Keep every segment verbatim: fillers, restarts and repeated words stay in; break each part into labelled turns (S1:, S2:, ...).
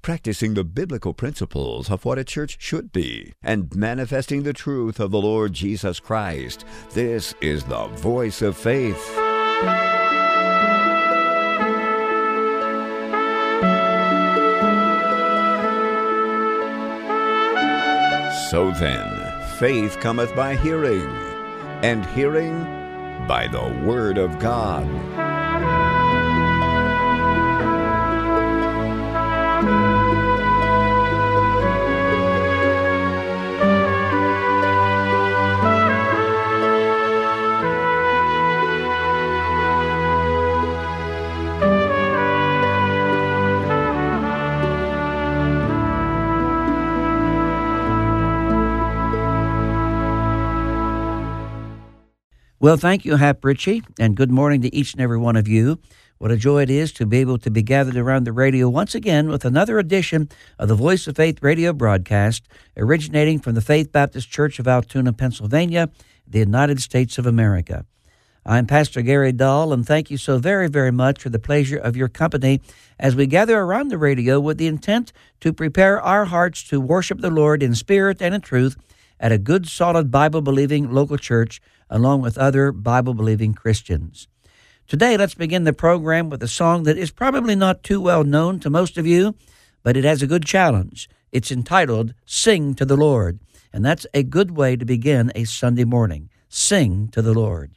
S1: practicing the biblical principles of what a church should be, and manifesting the truth of the Lord Jesus Christ. This is the Voice of Faith. So then, faith cometh by hearing, and hearing by the Word of God.
S2: Well, thank you, Hap Ritchie, and good morning to each and every one of you. What a joy it is to be able to be gathered around the radio once again with another edition of the Voice of Faith radio broadcast, originating from the Faith Baptist Church of Altoona, Pennsylvania, the United States of America. I'm Pastor Gary Dahl, and thank you so very, very much for the pleasure of your company as we gather around the radio with the intent to prepare our hearts to worship the Lord in spirit and in truth at a good, solid, Bible-believing local church, along with other Bible-believing Christians. Today, let's begin the program with a song that is probably not too well known to most of you, but it has a good challenge. It's entitled, Sing to the Lord, and that's a good way to begin a Sunday morning. Sing to the Lord.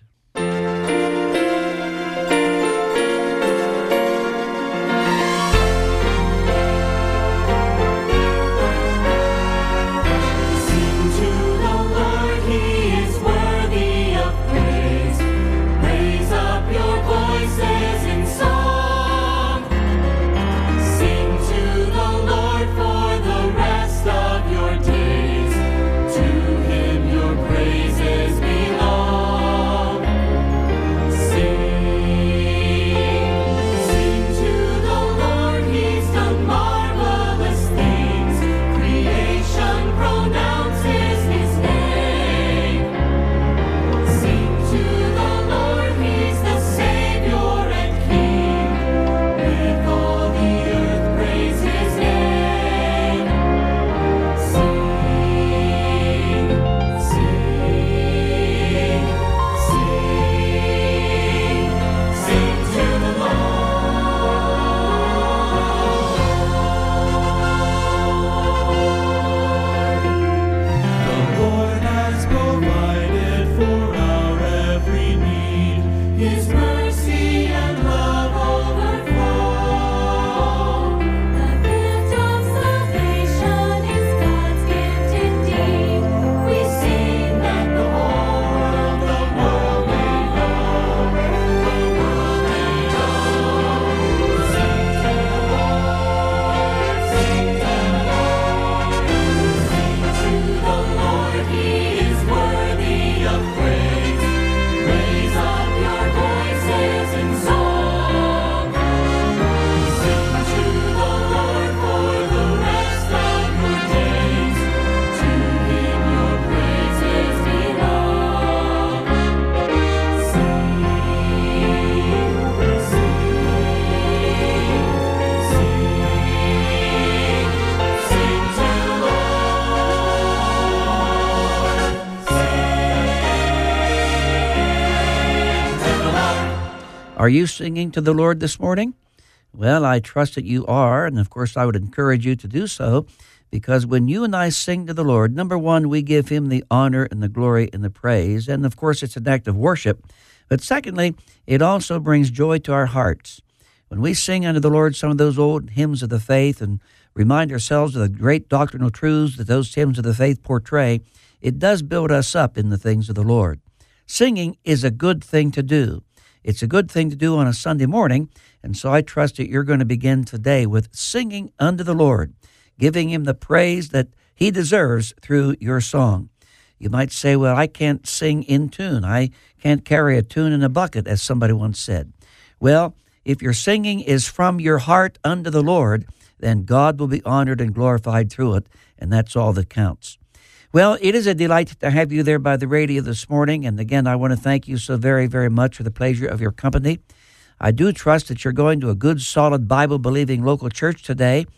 S2: Are you singing to the Lord this morning? Well, I trust that you are, and of course I would encourage you to do so, because when you and I sing to the Lord, number one, we give Him the honor and the glory and the praise, and of course it's an act of worship. But secondly, it also brings joy to our hearts. When we sing unto the Lord some of those old hymns of the faith and remind ourselves of the great doctrinal truths that those hymns of the faith portray, it does build us up in the things of the Lord. Singing is a good thing to do. It's a good thing to do on a Sunday morning, and so I trust that you're going to begin today with singing unto the Lord, giving Him the praise that He deserves through your song. You might say, well, I can't sing in tune. I can't carry a tune in a bucket, as somebody once said. Well, if your singing is from your heart unto the Lord, then God will be honored and glorified through it, and that's all that counts. Well, it is a delight to have you there by the radio this morning, and again, I want to thank you so very, very much for the pleasure of your company. I do trust that you're going to a good, solid, Bible-believing local church today,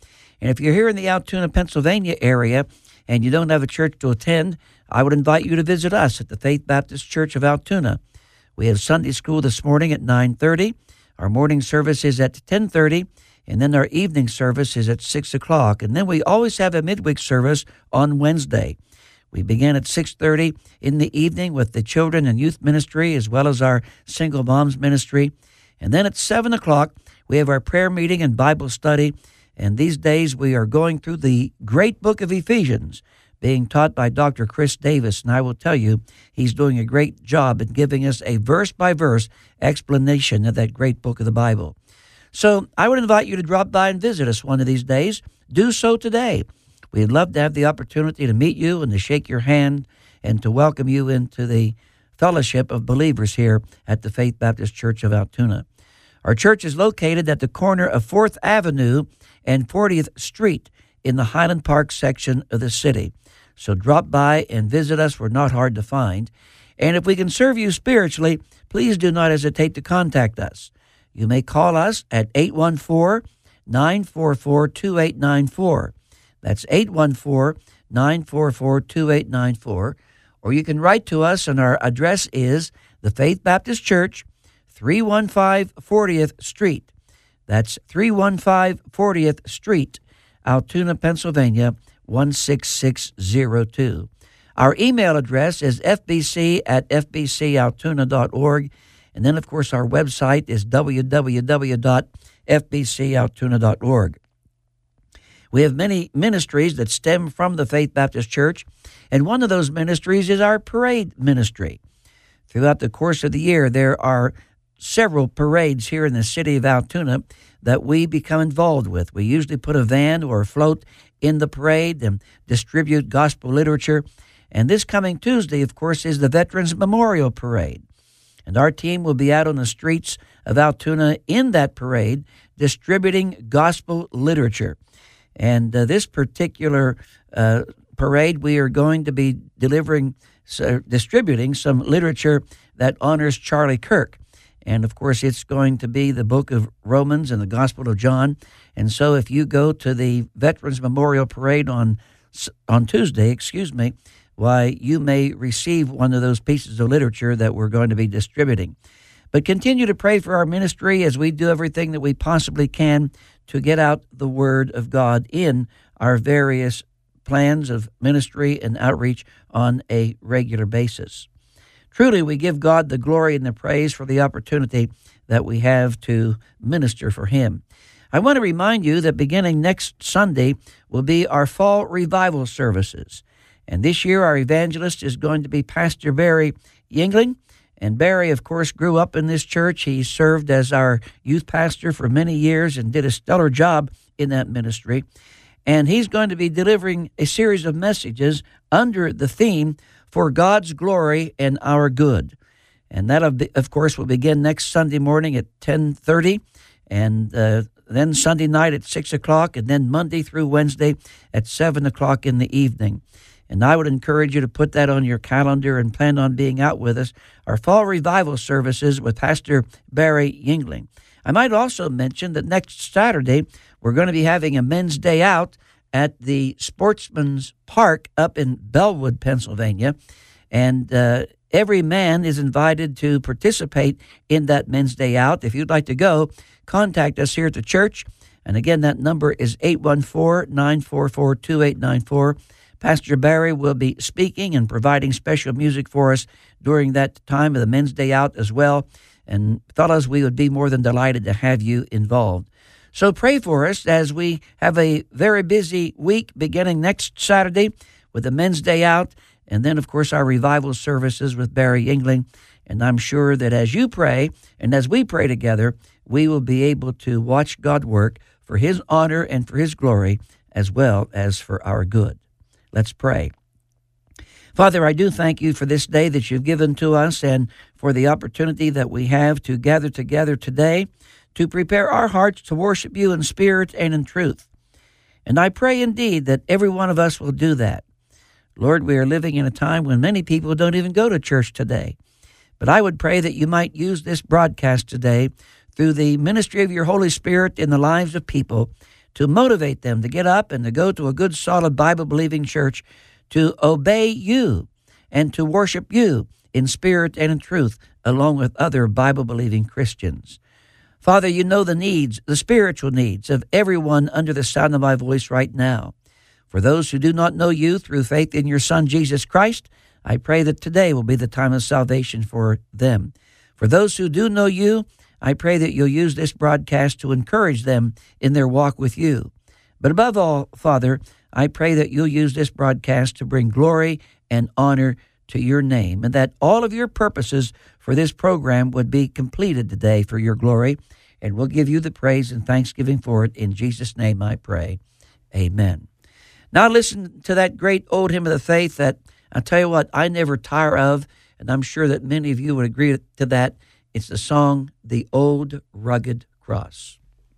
S2: And if you're here in the Altoona, Pennsylvania area and you don't have a church to attend, I would invite you to visit us at the Faith Baptist Church of Altoona. We have Sunday school this morning at nine thirty. Our morning service is at ten thirty, and then our evening service is at six o'clock. And then we always have a midweek service on Wednesday. We begin at six thirty in the evening with the children and youth ministry as well as our single moms ministry. And then at seven o'clock, we have our prayer meeting and Bible study. And these days we are going through the great book of Ephesians, being taught by Doctor Chris Davis. And I will tell you, he's doing a great job in giving us a verse-by-verse explanation of that great book of the Bible. So I would invite you to drop by and visit us one of these days. Do so today. We'd love to have the opportunity to meet you and to shake your hand and to welcome you into the fellowship of believers here at the Faith Baptist Church of Altoona. Our church is located at the corner of fourth Avenue and fortieth Street in the Highland Park section of the city. So drop by and visit us. We're not hard to find. And if we can serve you spiritually, please do not hesitate to contact us. You may call us at eight one four, nine four four, two eight nine four. That's eight one four, nine four four, two eight nine four. Or you can write to us, and our address is the Faith Baptist Church, three one five fortieth Street. That's three one five fortieth Street, Altoona, Pennsylvania, one six six zero two. Our email address is f b c at f b c altoona dot org. And then, of course, our website is w w w dot f b c altoona dot org. We have many ministries that stem from the Faith Baptist Church, and one of those ministries is our parade ministry. Throughout the course of the year, there are several parades here in the city of Altoona that we become involved with. We usually put a van or a float in the parade and distribute gospel literature. And this coming Tuesday, of course, is the Veterans Memorial Parade. And our team will be out on the streets of Altoona in that parade distributing gospel literature. And uh, this particular uh, parade, we are going to be delivering, uh, distributing some literature that honors Charlie Kirk. And, of course, it's going to be the book of Romans and the Gospel of John. And so if you go to the Veterans Memorial Parade on on Tuesday, excuse me, why, you may receive one of those pieces of literature that we're going to be distributing. But continue to pray for our ministry as we do everything that we possibly can to get out the Word of God in our various plans of ministry and outreach on a regular basis. Truly, we give God the glory and the praise for the opportunity that we have to minister for Him. I want to remind you that beginning next Sunday will be our fall revival services. And this year, our evangelist is going to be Pastor Barry Yingling. And Barry, of course, grew up in this church. He served as our youth pastor for many years and did a stellar job in that ministry. And he's going to be delivering a series of messages under the theme, For God's Glory and Our Good. And that, of course, will begin next Sunday morning at ten thirty, and uh, then Sunday night at six o'clock, and then Monday through Wednesday at seven o'clock in the evening. And I would encourage you to put that on your calendar and plan on being out with us. Our fall revival services with Pastor Barry Yingling. I might also mention that next Saturday, we're going to be having a men's day out at the Sportsman's Park up in Bellwood, Pennsylvania. And uh, every man is invited to participate in that men's day out. If you'd like to go, contact us here at the church. And again, that number is eight one four, nine four four, two eight nine four. Pastor Barry will be speaking and providing special music for us during that time of the men's day out as well. And fellows, we would be more than delighted to have you involved. So pray for us as we have a very busy week beginning next Saturday with the men's day out, and then, of course, our revival services with Barry Yingling. And I'm sure that as you pray and as we pray together, we will be able to watch God work for His honor and for His glory as well as for our good. Let's pray. Father, I do thank you for this day that you've given to us and for the opportunity that we have to gather together today to prepare our hearts to worship you in spirit and in truth. And I pray indeed that every one of us will do that. Lord, we are living in a time when many people don't even go to church today. But I would pray that you might use this broadcast today through the ministry of your Holy Spirit in the lives of people to motivate them to get up and to go to a good, solid, Bible-believing church to obey you and to worship you in spirit and in truth, along with other Bible-believing Christians. Father, you know the needs, the spiritual needs of everyone under the sound of my voice right now. For those who do not know you through faith in your Son, Jesus Christ, I pray that today will be the time of salvation for them. For those who do know you, I pray that you'll use this broadcast to encourage them in their walk with you. But above all, Father, I pray that you'll use this broadcast to bring glory and honor to your name, and that all of your purposes for this program would be completed today for your glory, and we'll give you the praise and thanksgiving for it. In Jesus' name I pray. Amen. Now listen to that great old hymn of the faith that, I tell you what, I never tire of, and I'm sure that many of you would agree to that. It's the song, The Old Rugged Cross.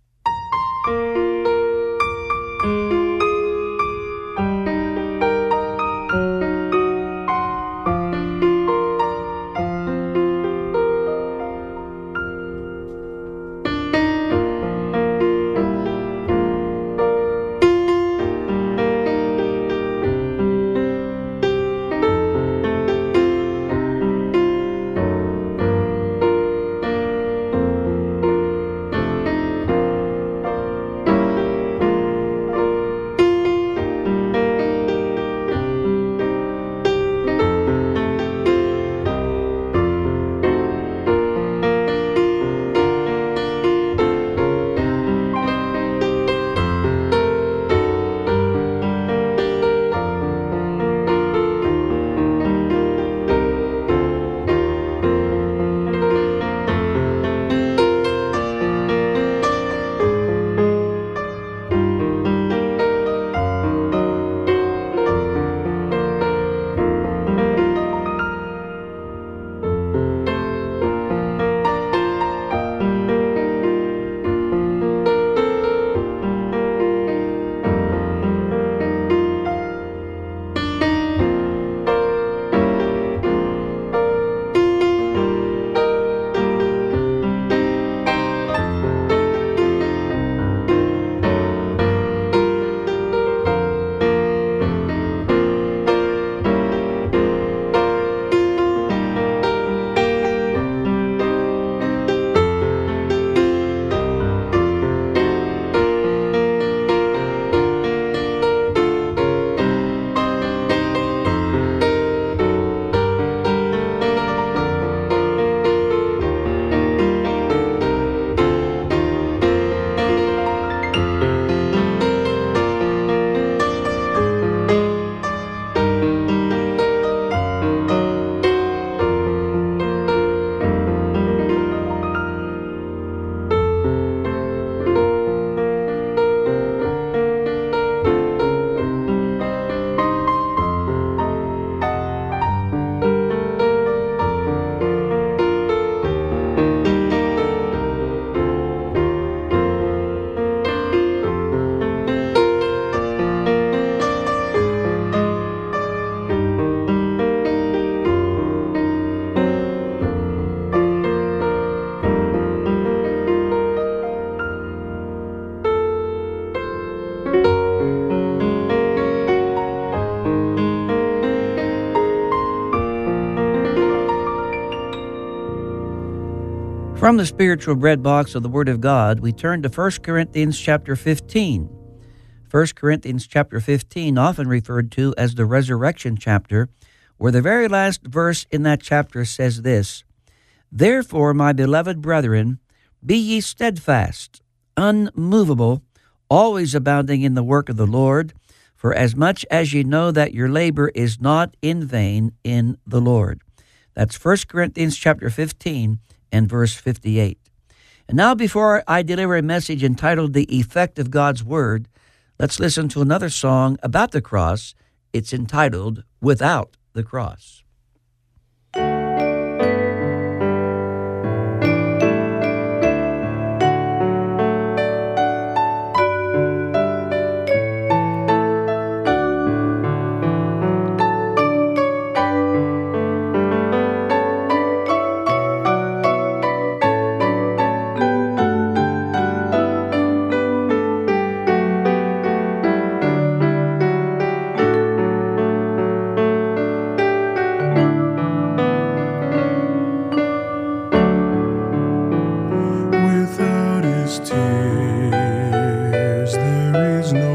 S2: From the spiritual bread box of the Word of God, we turn to First Corinthians chapter fifteen. First Corinthians chapter fifteen, often referred to as the resurrection chapter, where the very last verse in that chapter says this, "Therefore, my beloved brethren, be ye steadfast, unmovable, always abounding in the work of the Lord, for as much as ye know that your labor is not in vain in the Lord." That's First Corinthians chapter fifteen and verse fifty-eight. And now, before I deliver a message entitled "The Effect of God's Word," let's listen to another song about the cross. It's entitled "Without the Cross."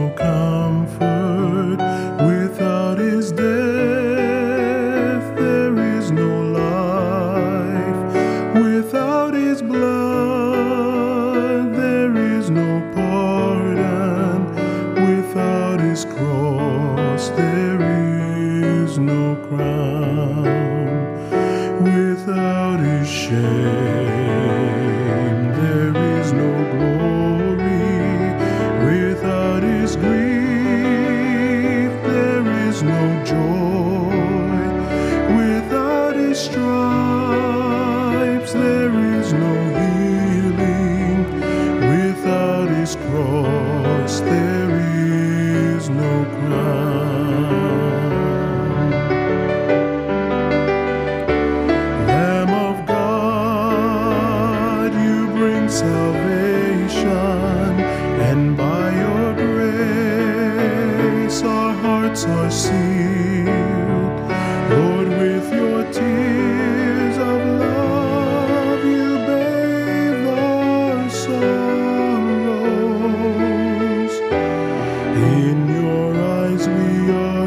S3: no comfort without his death. There is no life without his blood. There is no pardon without his cross. There is no crown without his shame. There is no glory without his grief. There is no joy without his stripes. There is no healing without his cross. There is no crown. Lamb of God, you bring salvation, and by your grace our hearts are sealed. Lord, with your tears of love you bathe our sorrows. In your eyes we are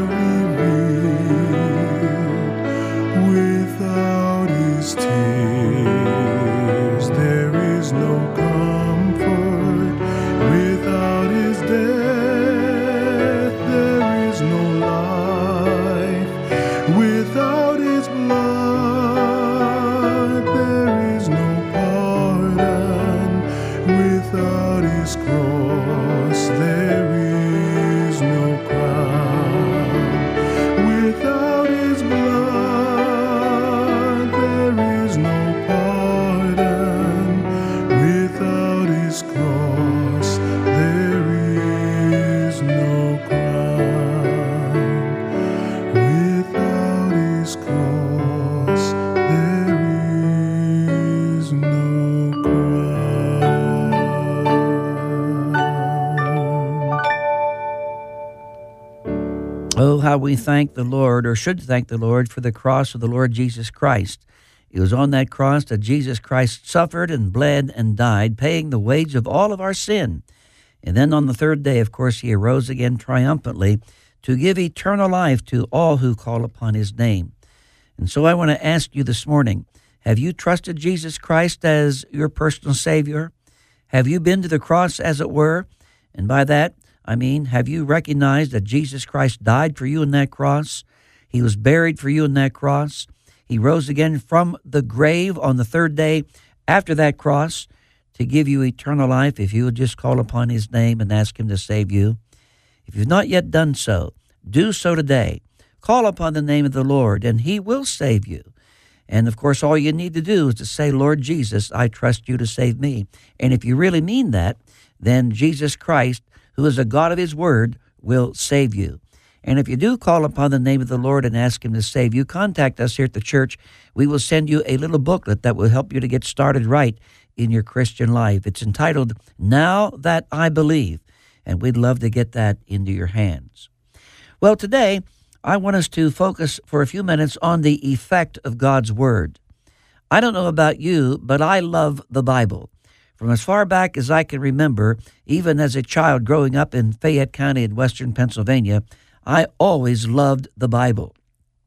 S3: revealed. Without his tears there is no comfort. Without his death there is no life. Without his blood there is no pardon. Without his cross there is no crown. Without his blood there is no pardon. Without his cross there is no crown. Without his cross there is no crown.
S2: Oh, how we thank the Lord, or should thank the Lord, for the cross of the Lord Jesus Christ. It was on that cross that Jesus Christ suffered and bled and died, paying the wage of all of our sin. And then on the third day, of course, he arose again triumphantly to give eternal life to all who call upon his name. And so I want to ask you this morning, have you trusted Jesus Christ as your personal Savior? Have you been to the cross, as it were? And by that, I mean, have you recognized that Jesus Christ died for you in that cross? He was buried for you in that cross. He rose again from the grave on the third day after that cross to give you eternal life if you would just call upon his name and ask him to save you. If you've not yet done so, do so today. Call upon the name of the Lord, and he will save you. And, of course, all you need to do is to say, Lord Jesus, I trust you to save me. And if you really mean that, then Jesus Christ, who is a God of his word, will save you. And if you do call upon the name of the Lord and ask him to save you, contact us here at the church. We will send you a little booklet that will help you to get started right in your Christian life. It's entitled, Now That I Believe, and we'd love to get that into your hands. Well, today, I want us to focus for a few minutes on the effect of God's Word. I don't know about you, but I love the Bible. From as far back as I can remember, even as a child growing up in Fayette County in western Pennsylvania, I always loved the Bible.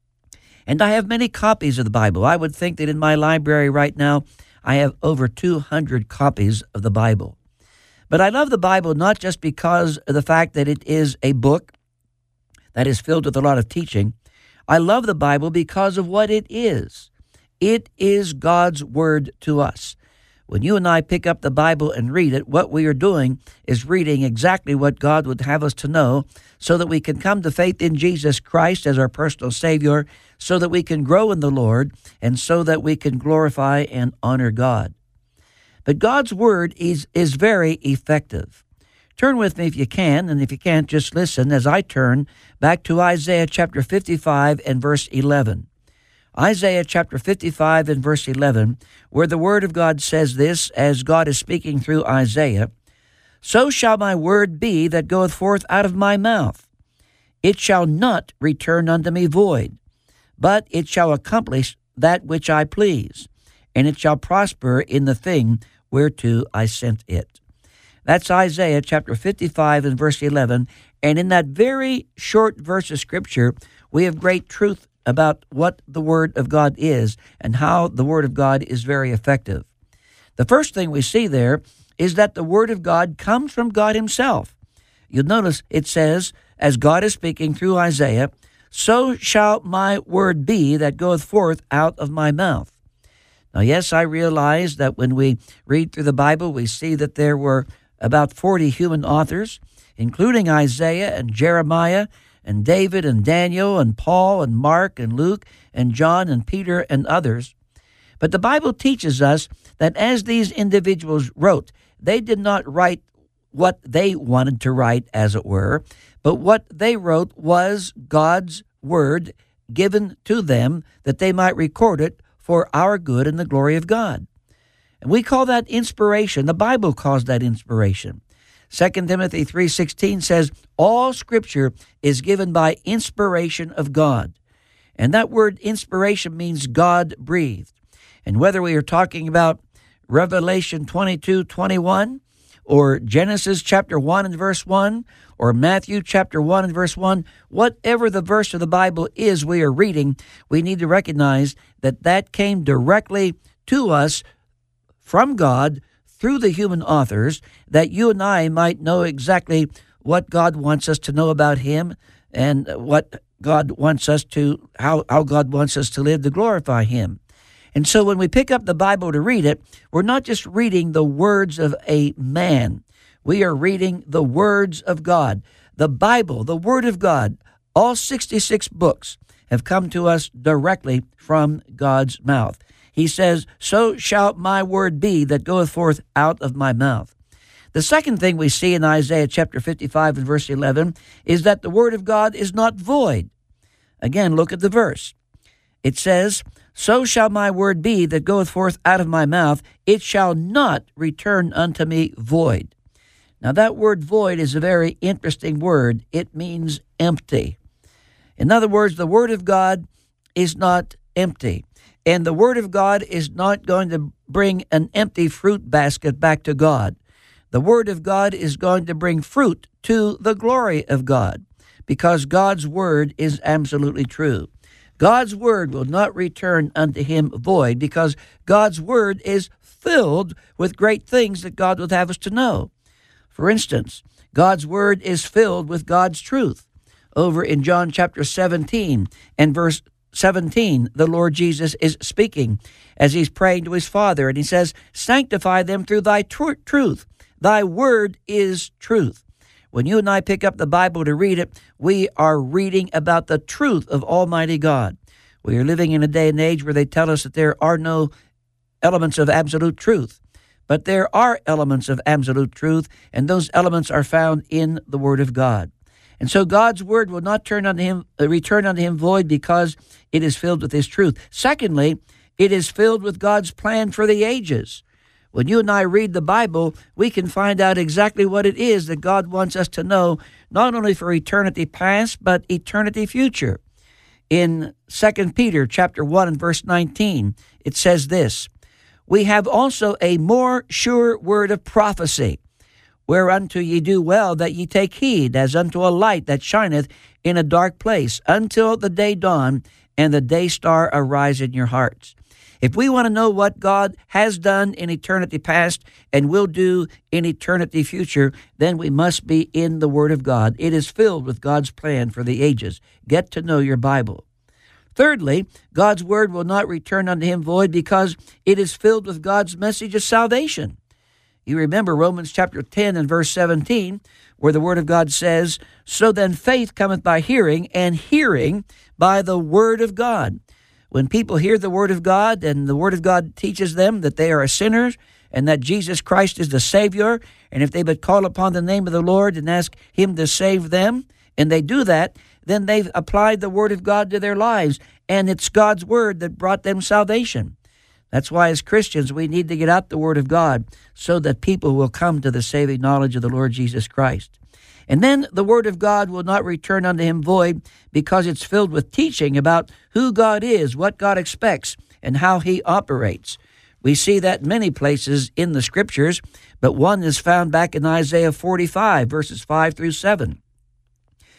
S2: And I have many copies of the Bible. I would think that in my library right now, I have over two hundred copies of the Bible. But I love the Bible not just because of the fact that it is a book that is filled with a lot of teaching. I love the Bible because of what it is. It is God's Word to us. When you and I pick up the Bible and read it, what we are doing is reading exactly what God would have us to know so that we can come to faith in Jesus Christ as our personal Savior, so that we can grow in the Lord, and so that we can glorify and honor God. But God's Word is, is very effective. Turn with me if you can, and if you can't, just listen as I turn back to Isaiah chapter fifty-five and verse eleven. Isaiah chapter fifty-five and verse eleven, where the Word of God says this, as God is speaking through Isaiah, So shall my word be that goeth forth out of my mouth. It shall not return unto me void, but it shall accomplish that which I please, and it shall prosper in the thing whereto I sent it. That's Isaiah chapter fifty-five and verse eleven, And in that very short verse of Scripture, we have great truth about what the Word of God is and how the Word of God is very effective. The first thing we see there is that the Word of God comes from God Himself. You'll notice it says, as God is speaking through Isaiah, "So shall my word be that goeth forth out of my mouth." Now, yes, I realize that when we read through the Bible, we see that there were about forty human authors, including Isaiah and Jeremiah and David and Daniel and Paul and Mark and Luke and John and Peter and others. But the Bible teaches us that as these individuals wrote, they did not write what they wanted to write, as it were, but what they wrote was God's word given to them that they might record it for our good and the glory of God. And we call that inspiration. The Bible calls that inspiration. Second Timothy three sixteen says, "All Scripture is given by inspiration of God." And that word inspiration means God-breathed. And whether we are talking about Revelation twenty-two twenty-one, or Genesis chapter one and verse one, or Matthew chapter one and verse one, whatever the verse of the Bible is we are reading, we need to recognize that that came directly to us from God through the human authors, that you and I might know exactly what God wants us to know about Him and what God wants us to, how, how God wants us to live to glorify Him. And so when we pick up the Bible to read it, we're not just reading the words of a man. We are reading the words of God. The Bible, the Word of God, all sixty-six books have come to us directly from God's mouth. He says, "So shall my word be that goeth forth out of my mouth." The second thing we see in Isaiah chapter fifty-five and verse eleven is that the Word of God is not void. Again, look at the verse. It says, "So shall my word be that goeth forth out of my mouth, it shall not return unto me void." Now that word void is a very interesting word. It means empty. In other words, the Word of God is not empty. And the Word of God is not going to bring an empty fruit basket back to God. The Word of God is going to bring fruit to the glory of God, because God's Word is absolutely true. God's Word will not return unto Him void, because God's Word is filled with great things that God would have us to know. For instance, God's Word is filled with God's truth. Over in John chapter seventeen and verse seventeen, the Lord Jesus is speaking as He's praying to His Father, and He says, "Sanctify them through Thy tr- truth. Thy Word is truth." When you and I pick up the Bible to read it, we are reading about the truth of Almighty God. We are living in a day and age where they tell us that there are no elements of absolute truth. But there are elements of absolute truth, and those elements are found in the Word of God. And so God's Word will not turn unto him, uh, return unto Him void, because it is filled with His truth. Secondly, it is filled with God's plan for the ages. When you and I read the Bible, we can find out exactly what it is that God wants us to know, not only for eternity past, but eternity future. In Second Peter chapter one and verse nineteen, it says this, "We have also a more sure word of prophecy, whereunto ye do well that ye take heed, as unto a light that shineth in a dark place, until the day dawn and the day star arise in your hearts." If we want to know what God has done in eternity past and will do in eternity future, then we must be in the Word of God. It is filled with God's plan for the ages. Get to know your Bible. Thirdly, God's Word will not return unto Him void, because it is filled with God's message of salvation. You remember Romans chapter ten and verse seventeen, where the Word of God says, "So then faith cometh by hearing, and hearing by the Word of God." When people hear the Word of God, and the Word of God teaches them that they are sinners and that Jesus Christ is the Savior, and if they but call upon the name of the Lord and ask Him to save them, and they do that, then they've applied the Word of God to their lives, and it's God's Word that brought them salvation. That's why as Christians we need to get out the Word of God so that people will come to the saving knowledge of the Lord Jesus Christ. And then the Word of God will not return unto Him void, because it's filled with teaching about who God is, what God expects, and how He operates. We see that many places in the Scriptures, but one is found back in Isaiah forty-five, verses five through seven.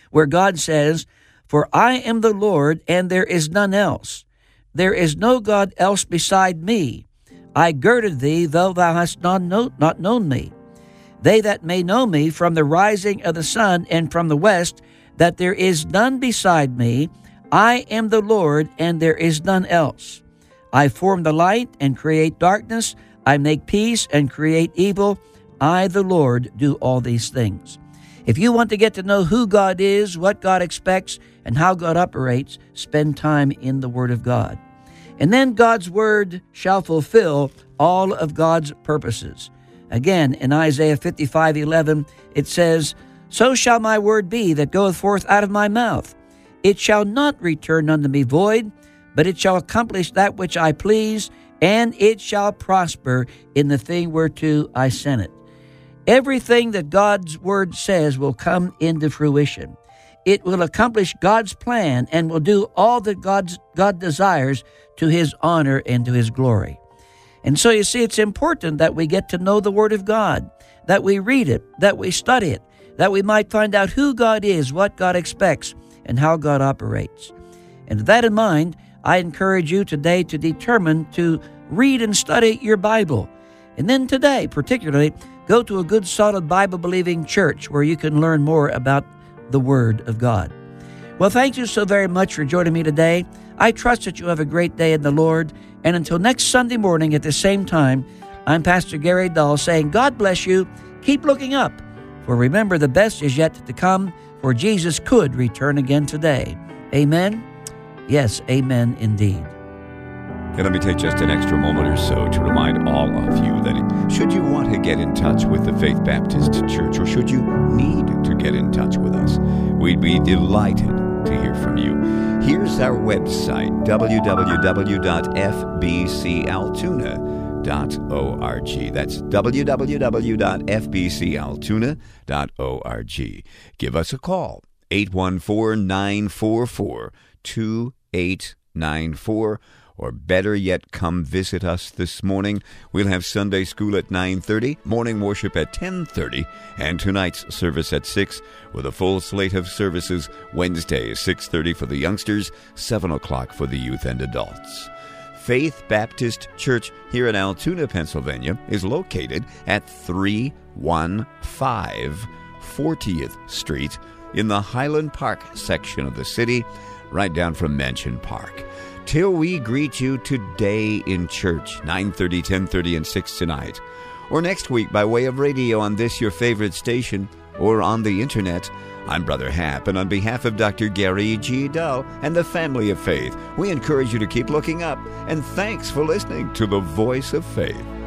S2: where God says, "For I am the Lord, and there is none else. There is no God else beside me. I girded thee, though thou hast not, know, not known me. They that may know me from the rising of the sun and from the west, that there is none beside me. I am the Lord, and there is none else. I form the light and create darkness. I make peace and create evil. I, the Lord, do all these things." If you want to get to know who God is, what God expects, and how God operates, spend time in the Word of God. And then God's Word shall fulfill all of God's purposes. Again, in Isaiah fifty-five eleven, it says, "So shall my word be that goeth forth out of my mouth. It shall not return unto me void, but it shall accomplish that which I please, and it shall prosper in the thing whereto I sent it." Everything that God's Word says will come into fruition. It will accomplish God's plan and will do all that God's, God desires to His honor and to His glory. And so you see, it's important that we get to know the Word of God, that we read it, that we study it, that we might find out who God is, what God expects, and how God operates. And with that in mind, I encourage you today to determine to read and study your Bible. And then today, particularly, go to a good, solid, Bible-believing church where you can learn more about the Word of God. Well, thank you so very much for joining me today. I trust that you have a great day in the Lord. And until next Sunday morning at the same time, I'm Pastor Gary Dahl saying, God bless you. Keep looking up. For remember, the best is yet to come, for Jesus could return again today. Amen? Yes, amen indeed.
S1: And let me take just an extra moment or so to remind all of you that should you want to get in touch with the Faith Baptist Church, or should you need to get in touch with us, we'd be delighted to hear from you. Here's our website, w w w dot f b c altoona dot org. That's w w w dot f b c altoona dot org. Give us a call, eight one four, nine four four, two eight nine four. Or better yet, come visit us this morning. We'll have Sunday school at nine thirty, morning worship at ten thirty, and tonight's service at six, with a full slate of services Wednesday, six thirty for the youngsters, seven o'clock for the youth and adults. Faith Baptist Church here in Altoona, Pennsylvania, is located at three one five fortieth Street in the Highland Park section of the city, right down from Mansion Park. Till we greet you today in church, nine thirty, ten thirty, and six tonight, or next week by way of radio on this your favorite station, or on the internet, I'm Brother Hap, and on behalf of Doctor Gary G. Dahl and the family of faith, we encourage you to keep looking up, and thanks for listening to the Voice of Faith.